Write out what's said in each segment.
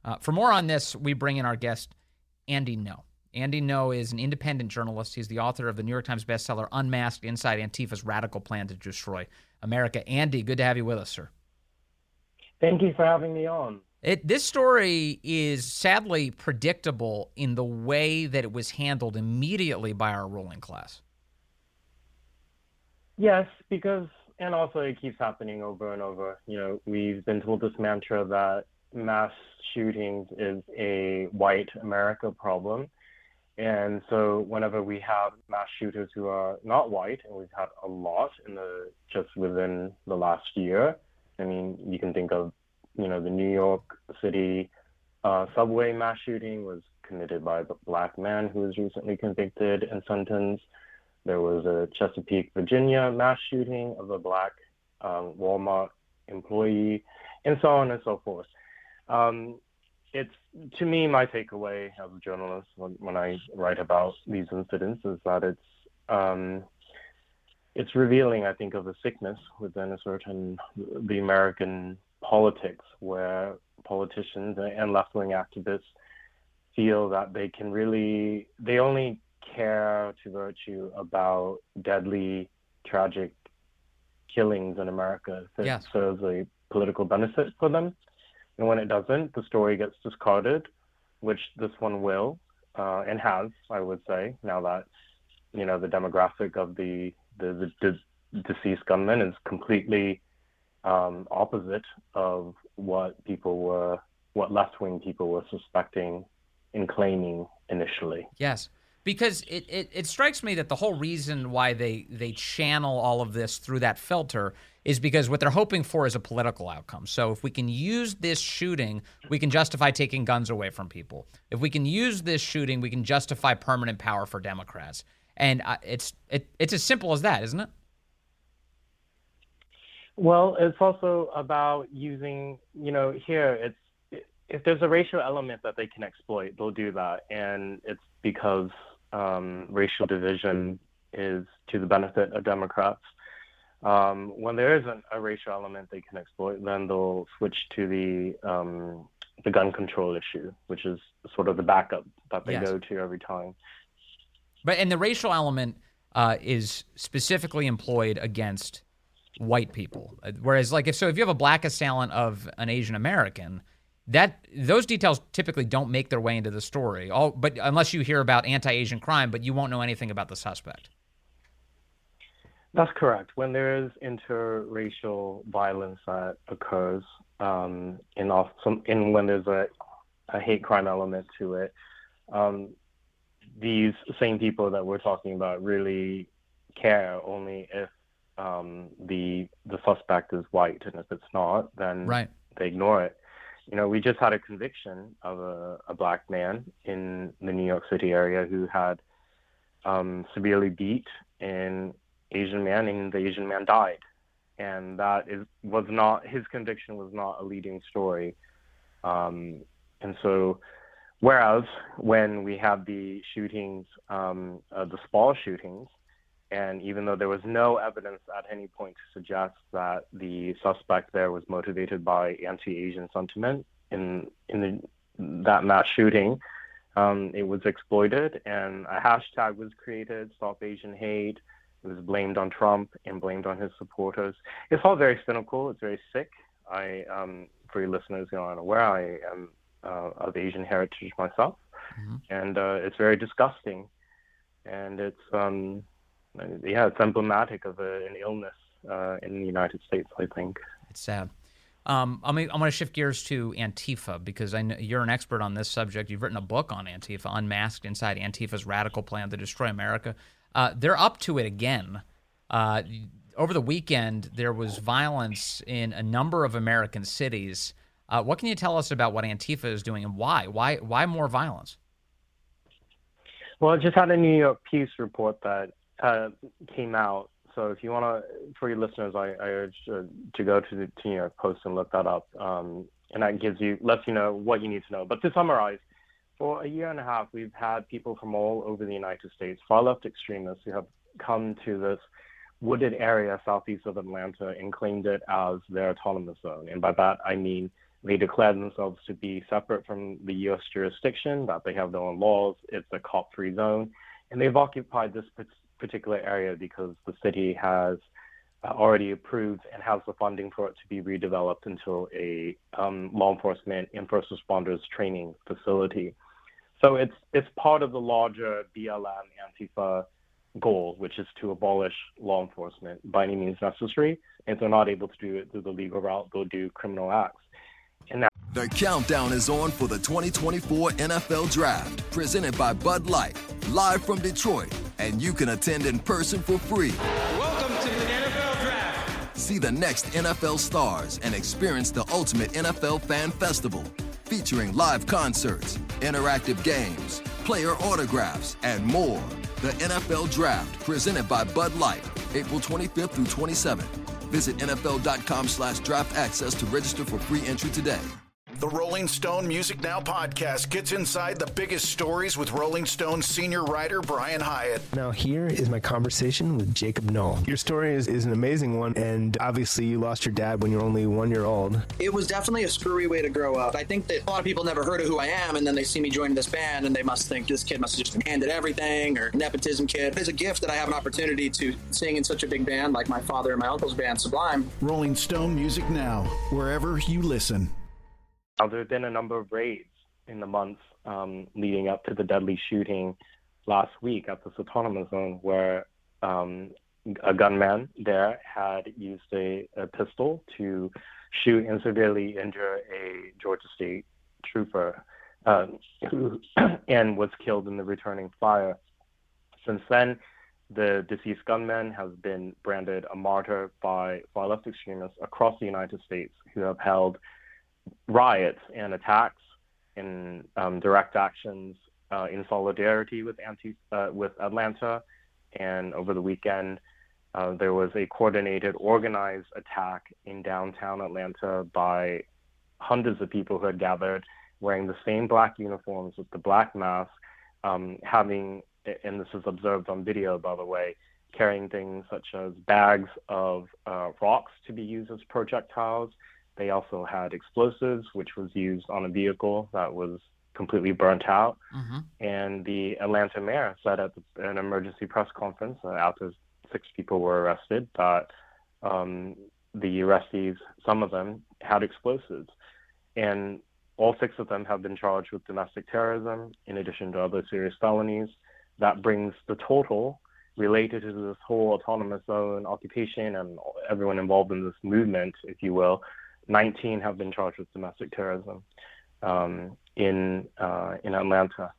For more on this, we bring in our guest, Andy Ngo. Andy Ngo is an independent journalist. He's the author of the New York Times bestseller, Unmasked: Inside Antifa's Radical Plan to Destroy America. Andy, good to have you with us, sir. Thank you for having me on. This story is sadly predictable in the way that it was handled immediately by our ruling class. Yes, and also it keeps happening over and over. We've been told this mantra that mass shootings is a white America problem. And so whenever we have mass shooters who are not white, and we've had a lot just within the last year, I mean, you can think of, the New York City subway mass shooting was committed by a black man who was recently convicted and sentenced. There was a Chesapeake, Virginia mass shooting of a black Walmart employee, and so on and so forth. It's, to me, my takeaway as a journalist when I write about these incidents is that it's revealing, I think, of a sickness within the American politics, where politicians and left-wing activists feel that they only care to virtue about deadly, tragic killings in America if it serves a political benefit for them. And when it doesn't, the story gets discarded, which this one will, and has, I would say, now that, the demographic of the deceased gunman is completely opposite of what left-wing people were suspecting and claiming initially. Yes, because it strikes me that the whole reason why they channel all of this through that filter is because what they're hoping for is a political outcome. So if we can use this shooting, we can justify taking guns away from people. If we can use this shooting, we can justify permanent power for Democrats. And it's as simple as that, isn't it? Well, it's also about using, here, if there's a racial element that they can exploit, they'll do that. And it's because racial division is to the benefit of Democrats. When there isn't a racial element they can exploit, then they'll switch to the gun control issue, which is sort of the backup that they go to every time. And the racial element is specifically employed against white people. Whereas, if you have a black assailant of an Asian American, those details typically don't make their way into the story. But unless you hear about anti-Asian crime, but you won't know anything about the suspect. That's correct. When there is interracial violence that occurs, and when there's a hate crime element to it, these same people that we're talking about really care only if the suspect is white, and if it's not, then they ignore it. We just had a conviction of a black man in the New York City area who had severely beat an Asian man, and the Asian man died. And his conviction was not a leading story. And so, whereas when we had the shootings, the Spall shootings, and even though there was no evidence at any point to suggest that the suspect there was motivated by anti-Asian sentiment in that mass shooting, it was exploited, and a hashtag was created, Stop Asian Hate. It was blamed on Trump and blamed on his supporters. It's all very cynical. It's very sick. For your listeners who aren't aware, I am of Asian heritage myself, and it's very disgusting. And it's it's emblematic of an illness in the United States, I think. It's sad. I'm going to shift gears to Antifa, because I know you're an expert on this subject. You've written a book on Antifa, Unmasked: Inside Antifa's Radical Plan to Destroy America. They're up to it again. Over the weekend, there was violence in a number of American cities. What can you tell us about what Antifa is doing, and why? Why more violence? Well, I just had a New York Post report that came out. So if you want to, for your listeners, I urge to go to the New York Post and look that up. And that lets you know what you need to know. But to summarize, for a year and a half, we've had people from all over the United States, far-left extremists, who have come to this wooded area southeast of Atlanta and claimed it as their autonomous zone. And by that, I mean They declare themselves to be separate from the U.S. jurisdiction, that they have their own laws. It's a cop-free zone. And they've occupied this particular area because the city has already approved and has the funding for it to be redeveloped into a law enforcement and first responders training facility. So it's part of the larger BLM Antifa goal, which is to abolish law enforcement by any means necessary. And if they're not able to do it through the legal route, they'll do criminal acts. And now the countdown is on for the 2024 NFL Draft, presented by Bud Light, live from Detroit, and you can attend in person for free. Welcome to the NFL Draft. See the next NFL stars and experience the ultimate NFL fan festival, featuring live concerts, interactive games, player autographs, and more. The NFL Draft, presented by Bud Light, April 25th through 27th. Visit NFL.com/draft access to register for free entry today. The Rolling Stone Music Now podcast gets inside the biggest stories with Rolling Stone senior writer Brian Hiatt. Now here is my conversation with Jacob Knoll. Your story is an amazing one, and obviously you lost your dad when you were only 1 year old. It was definitely a screwy way to grow up. I think that a lot of people never heard of who I am, and then they see me join this band, and they must think this kid must have just been handed everything, or nepotism kid. It's a gift that I have an opportunity to sing in such a big band like my father and my uncle's band, Sublime. Rolling Stone Music Now, wherever you listen. There have been a number of raids in the months leading up to the deadly shooting last week at this autonomous zone where a gunman there had used a pistol to shoot and severely injure a Georgia State trooper who and was killed in the returning fire. Since then, the deceased gunman has been branded a martyr by far-left extremists across the United States who have held riots and attacks and direct actions in solidarity with Atlanta. And over the weekend, there was a coordinated, organized attack in downtown Atlanta by hundreds of people who had gathered wearing the same black uniforms with the black mask, having, and this is observed on video, by the way, carrying things such as bags of rocks to be used as projectiles. They also had explosives, which was used on a vehicle that was completely burnt out. Mm-hmm. And the Atlanta mayor said at an emergency press conference after 6 people were arrested that the arrestees, some of them, had explosives. And all 6 of them have been charged with domestic terrorism, in addition to other serious felonies. That brings the total related to this whole autonomous zone occupation and everyone involved in this movement, if you will. 19 have been charged with domestic terrorism in Atlanta.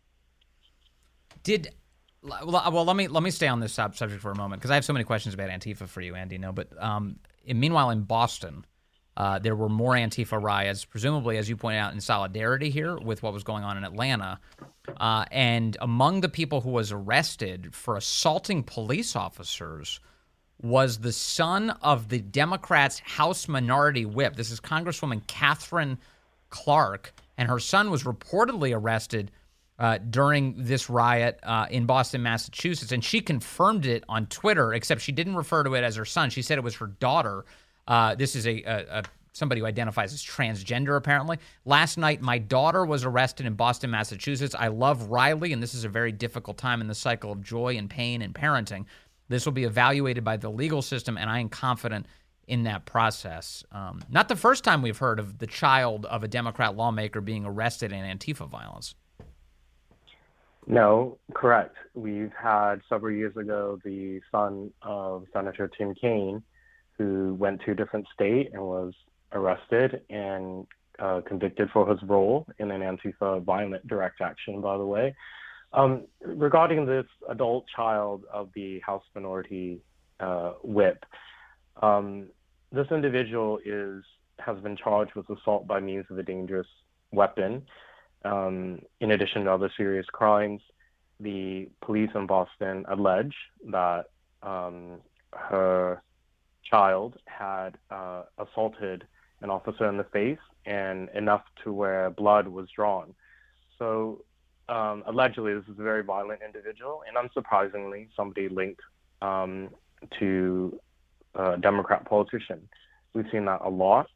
Let me stay on this subject for a moment because I have so many questions about Antifa for you, Andy. No, but meanwhile in Boston, there were more Antifa riots, presumably, as you point out, in solidarity here with what was going on in Atlanta. And among the people who was arrested for assaulting police officers was the son of the Democrats' House Minority Whip. This is Congresswoman Catherine Clark, and her son was reportedly arrested during this riot in Boston, Massachusetts, and she confirmed it on Twitter, except she didn't refer to it as her son. She said it was her daughter. This is somebody who identifies as transgender, apparently. Last night, my daughter was arrested in Boston, Massachusetts. I love Riley, and this is a very difficult time in the cycle of joy and pain and parenting. This will be evaluated by the legal system, and I am confident in that process. Not the first time we've heard of the child of a Democrat lawmaker being arrested in Antifa violence. No, correct. We've had several years ago the son of Senator Tim Kaine, who went to a different state and was arrested and convicted for his role in an Antifa violent direct action, by the way. Regarding this adult child of the House Minority Whip, this individual has been charged with assault by means of a dangerous weapon. In addition to other serious crimes, the police in Boston allege that her child had assaulted an officer in the face, and enough to where blood was drawn. So allegedly, this is a very violent individual, and unsurprisingly, somebody linked to a Democrat politician. We've seen that a lot.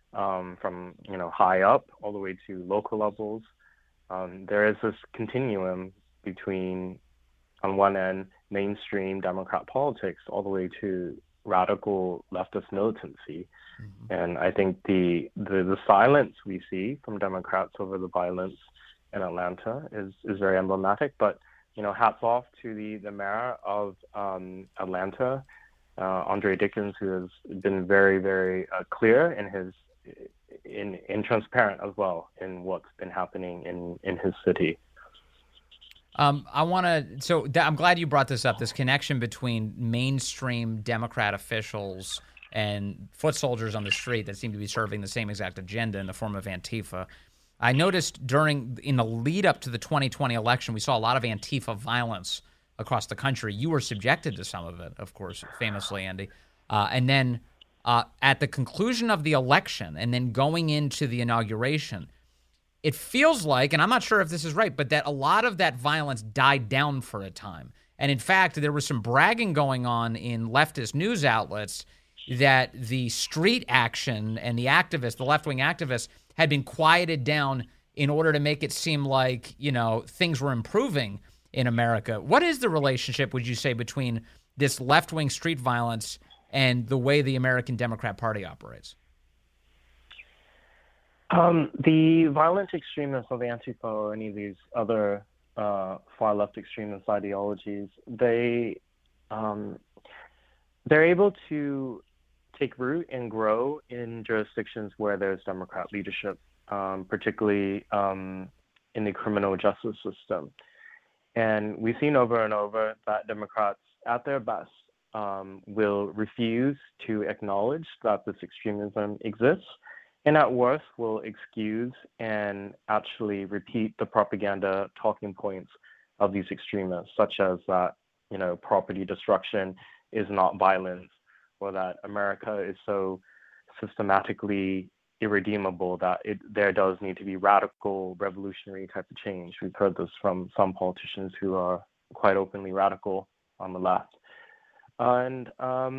from high up all the way to local levels. There is this continuum between, on one end, mainstream Democrat politics all the way to radical leftist militancy. Mm-hmm. And I think the silence we see from Democrats over the violence in Atlanta is very emblematic. But hats off to the mayor of Atlanta, Andre Dickens, who has been very, very clear in transparent as well in what's been happening in his city. I'm glad you brought this up, this connection between mainstream Democrat officials and foot soldiers on the street that seem to be serving the same exact agenda in the form of Antifa. I noticed in the lead up to the 2020 election, we saw a lot of Antifa violence across the country. You were subjected to some of it, of course, famously, Andy. And then at the conclusion of the election and then going into the inauguration, it feels like, and I'm not sure if this is right, but that a lot of that violence died down for a time. And in fact, there was some bragging going on in leftist news outlets that the street action and the left-wing activists, had been quieted down in order to make it seem like, things were improving in America. What is the relationship, would you say, between this left-wing street violence and the way the American Democrat Party operates? The violent extremists of Antifa or any of these other far left extremist ideologies, they're able to take root and grow in jurisdictions where there's Democrat leadership, particularly in the criminal justice system. And we've seen over and over that Democrats, at their best, will refuse to acknowledge that this extremism exists, and at worst will excuse and actually repeat the propaganda talking points of these extremists, such as that, property destruction is not violence, or that America is so systematically irredeemable that there does need to be radical, revolutionary type of change. We've heard this from some politicians who are quite openly radical on the left. And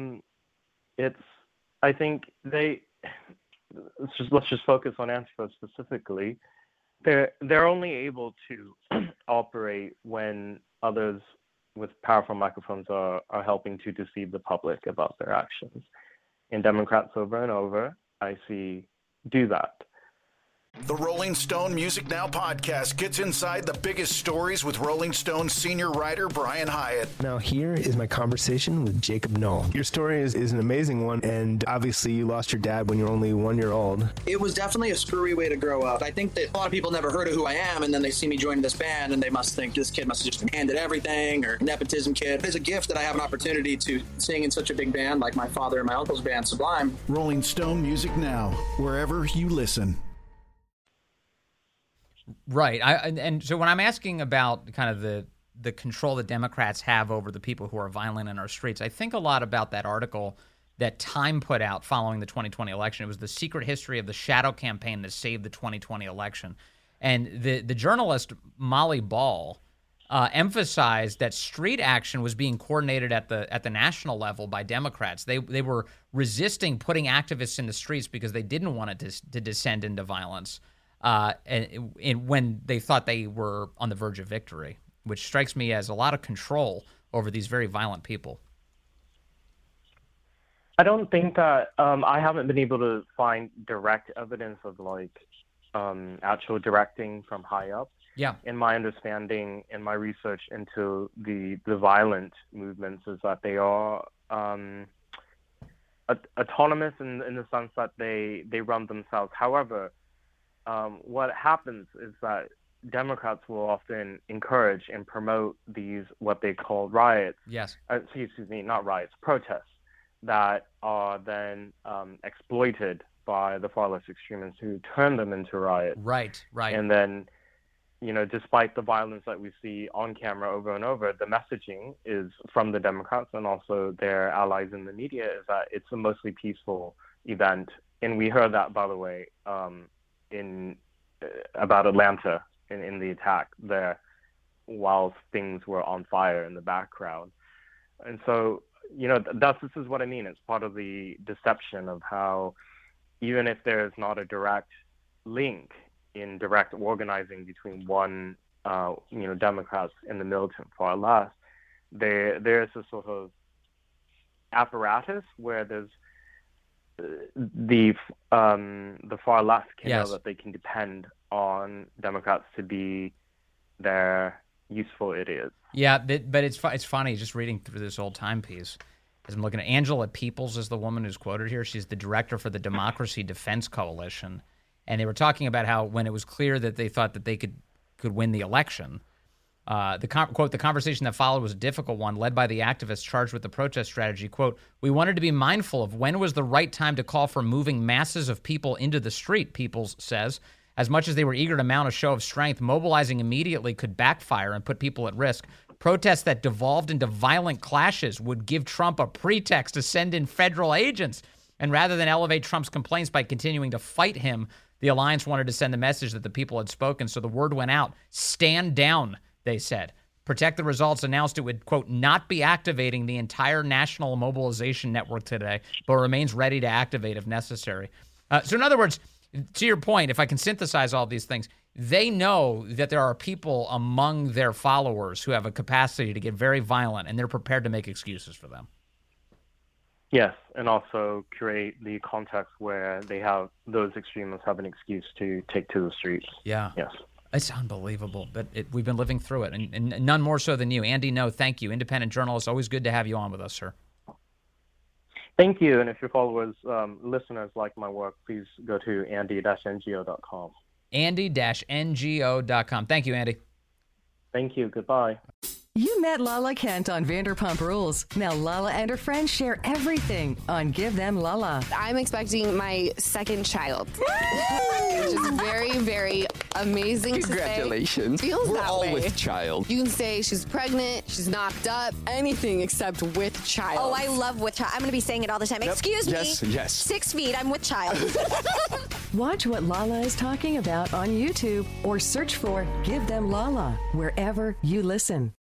I think let's just focus on Antifa specifically. They're only able to operate when others with powerful microphones are helping to deceive the public about their actions. And Democrats over and over, I see, do that. The Rolling Stone Music Now podcast gets inside the biggest stories with Rolling Stone senior writer Brian Hyatt. Now here is my conversation with Jacob Null. Your story is an amazing one, and obviously you lost your dad when you were only 1 year old. It was definitely a screwy way to grow up. I think that a lot of people never heard of who I am, and then they see me joining this band, and they must think this kid must have just been handed everything, or nepotism kid. It's a gift that I have an opportunity to sing in such a big band like my father and my uncle's band, Sublime. Rolling Stone Music Now, wherever you listen. Right. And so when I'm asking about kind of the control that Democrats have over the people who are violent in our streets, I think a lot about that article that Time put out following the 2020 election. It was The Secret History of the Shadow Campaign That Saved the 2020 Election. And the journalist Molly Ball emphasized that street action was being coordinated at the national level by Democrats. They were resisting putting activists in the streets because they didn't want it to descend into violence. And when they thought they were on the verge of victory, which strikes me as a lot of control over these very violent people. I don't think that I haven't been able to find direct evidence of actual directing from high up. Yeah. In my understanding, in my research into the violent movements, is that they are autonomous in the sense that they run themselves. However, what happens is that Democrats will often encourage and promote these, what they call riots. Yes. Excuse me, not riots, protests that are then exploited by the far left extremists who turn them into riots. Right. And then, despite the violence that we see on camera over and over, the messaging is from the Democrats and also their allies in the media is that it's a mostly peaceful event. And we heard that, by the way, about Atlanta in the attack there, while things were on fire in the background. And so, this is what I mean. It's part of the deception of how even if there is not a direct link in direct organizing between one, Democrats in the militant far left, there's a sort of apparatus where there's the far left can know that they can depend on Democrats to be their useful idiots. Yeah, but it's funny just reading through this old timepiece. As I'm looking at Angela Peoples is the woman who's quoted here. She's the director for the Democracy Defense Coalition, and they were talking about how when it was clear that they thought that they could win the election, quote, the conversation that followed was a difficult one, led by the activists charged with the protest strategy. Quote, we wanted to be mindful of when was the right time to call for moving masses of people into the street, Peoples says. As much as they were eager to mount a show of strength, mobilizing immediately could backfire and put people at risk. Protests that devolved into violent clashes would give Trump a pretext to send in federal agents. And rather than elevate Trump's complaints by continuing to fight him, the alliance wanted to send the message that the people had spoken. So the word went out. Stand down, they said. Protect the Results announced it would, quote, not be activating the entire national mobilization network today, but remains ready to activate if necessary. So in other words, to your point, if I can synthesize all these things, they know that there are people among their followers who have a capacity to get very violent, and they're prepared to make excuses for them. Yes, and also create the context where those extremists have an excuse to take to the streets. Yeah. Yes. It's unbelievable, but we've been living through it, and none more so than you. Andy Ngo, thank you. Independent journalist, always good to have you on with us, sir. Thank you, and if your followers, listeners like my work, please go to andy-ngo.com. Andy-ngo.com. Thank you, Andy. Thank you. Goodbye. You met Lala Kent on Vanderpump Rules. Now Lala and her friends share everything on Give Them Lala. I'm expecting my second child, which is very, very amazing. Congratulations. To say. Feels We're that all way. with child. You can say she's pregnant, she's knocked up, anything except with child. Oh, I love with child. I'm going to be saying it all the time. Yep. Excuse me. Yes. 6 feet. I'm with child. Watch what Lala is talking about on YouTube or search for Give Them Lala wherever you listen.